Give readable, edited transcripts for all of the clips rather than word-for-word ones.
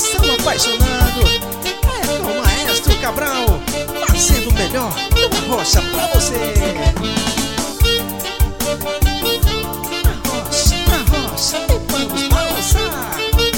coração apaixonado. É com o Maestro Cabral, fazendo o melhor numa rocha pra você. Na rocha e vamos balançar.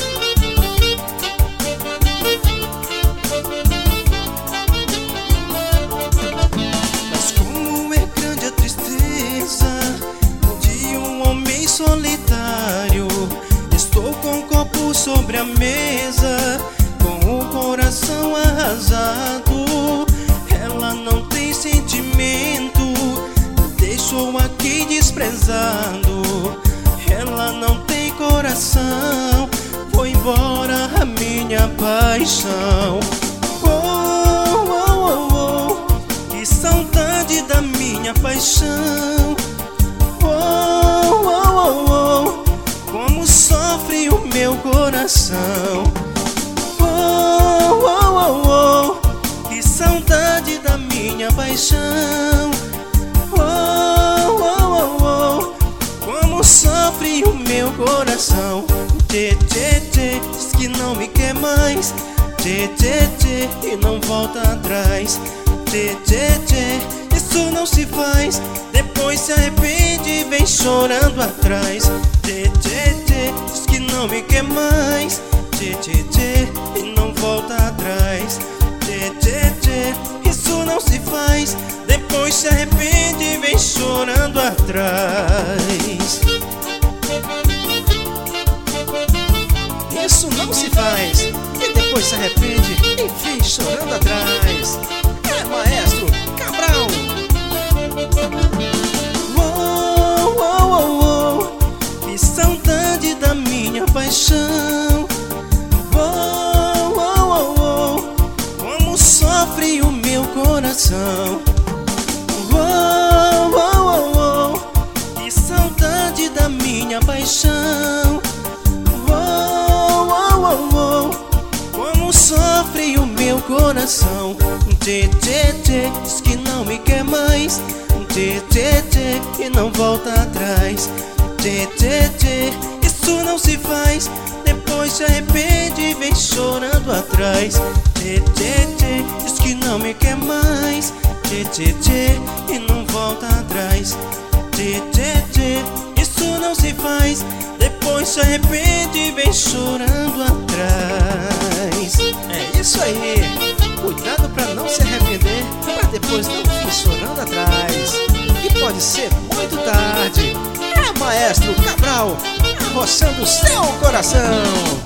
Mas como é grande a tristeza de um homem solitário. Estou com um copo sobre a mesa, com o coração arrasado. Ela não tem sentimento, deixou aqui desprezado. Ela não tem coração, foi embora a minha paixão. Oh, oh, oh, oh, que saudade da minha paixão. Oh, oh, oh, oh, como sofre o meu coração. Oh, oh, oh, oh, que saudade da minha paixão. Oh, oh, oh, oh, como sofre o meu coração. Tchê, tchê, tchê, diz que não me quer mais. Tchê, tchê, tchê, e não volta atrás. Tchê, tchê, tchê, isso não se faz. Depois se arrepende e vem chorando atrás. Tchê, tchê, tchê, diz que não me quer mais. Tchê, tchê, tchê, e não volta atrás. Tchê, tchê, tchê, isso não se faz. Depois se arrepende e vem chorando atrás. Isso não se faz, e depois se arrepende e vem chorando atrás. É Maestro Cabral. Oh, oh, oh, oh, que saudade da minha paixão. Oh, oh, oh, oh, como sofre o meu coração. Oh, oh, oh, oh, que saudade da minha paixão. Oh, oh, oh, oh, como sofre o meu coração. Tchê, tchê, tchê, diz que não me quer mais. Tchê, tchê, tchê, e não volta atrás. Tchê, tchê, tchê, isso não se faz. Depois se arrepende e vem chorando atrás. Tchê, tchê, tchê, diz que não me quer mais. Tchê, tchê, tchê, e não volta atrás. Tchê, tchê, tchê, isso não se faz. Depois se arrepende e vem chorando atrás. É isso aí, cuidado pra não se arrepender, pra depois não vir chorando atrás. E pode ser muito tarde. É Maestro Cabral, arrochando seu coração.